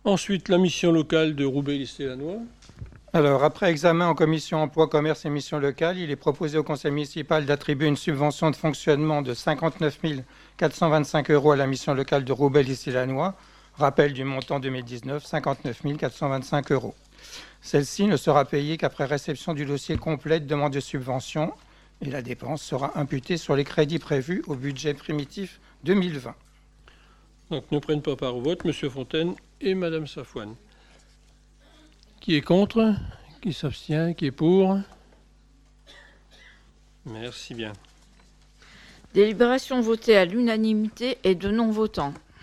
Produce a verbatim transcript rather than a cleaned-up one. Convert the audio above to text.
Ensuite, la mission locale de Roubaix-Listélanois. Alors, après examen en commission emploi, commerce et missions locales, il est proposé au conseil municipal d'attribuer une subvention de fonctionnement de cinquante-neuf mille quatre cent vingt-cinq euros à la mission locale de Roubaix-Listélanois. Rappel du montant deux mille dix-neuf, cinquante-neuf mille quatre cent vingt-cinq euros. Celle-ci ne sera payée qu'après réception du dossier complet de demande de subvention et la dépense sera imputée sur les crédits prévus au budget primitif deux mille vingt. Donc, ne prennent pas part au vote M. Fontaine et Mme Safouane. Qui est contre? Qui s'abstient? Qui est pour? Merci bien. Délibération votée à l'unanimité et de non-votants.